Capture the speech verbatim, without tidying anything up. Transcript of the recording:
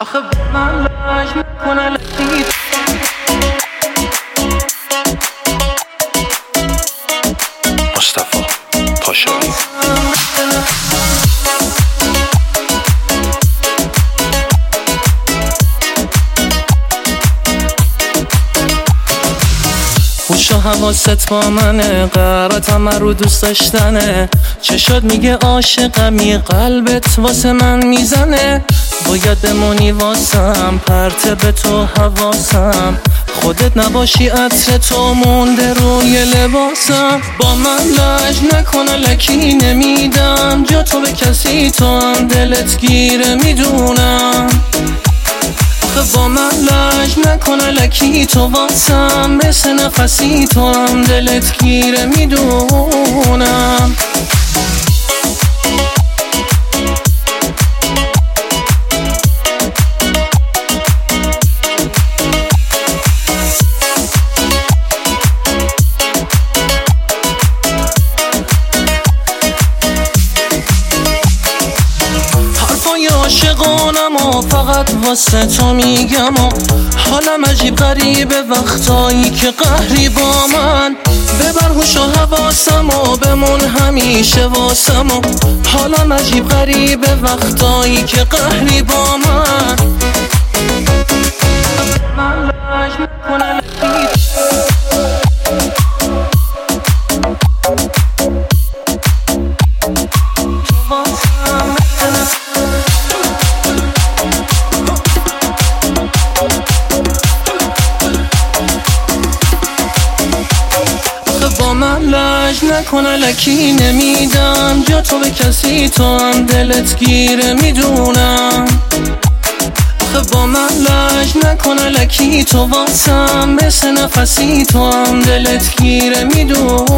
آخه من لج نکنه لکی مصطفی پاشایی. هوش و حواست با منه، قرارتم رو دوست داشتنه. چشات میگه عاشقمی، قلبت واسه من میزنه. باید بمونی واسم، پرت به تو حواسم. خودت نباشی عطر تو مونده روی لباسم. با من لج نکنه لکی نمیدم جا تو به کسی، تو هم دلت گیره میدونم. با من لج نکنه لکی تو واسم، مثل نفسی تو هم دلت گیره میدونم. عاشقانم و فقط واسه تو میگم و حالم عجیب غریبه وقتایی که قهری با من. ببر هوش و حواسم و بمون همیشه واسم و حالم عجیب غریبه وقتایی که قهری با من. من لج نکنه لکی با من لج نکنه لکی نمیدم جا تو به کسی، تو هم دلت گیره میدونم. آخه با من لج نکنه لکی تو واسم، مثل نفسی تو هم دلت گیره میدونم.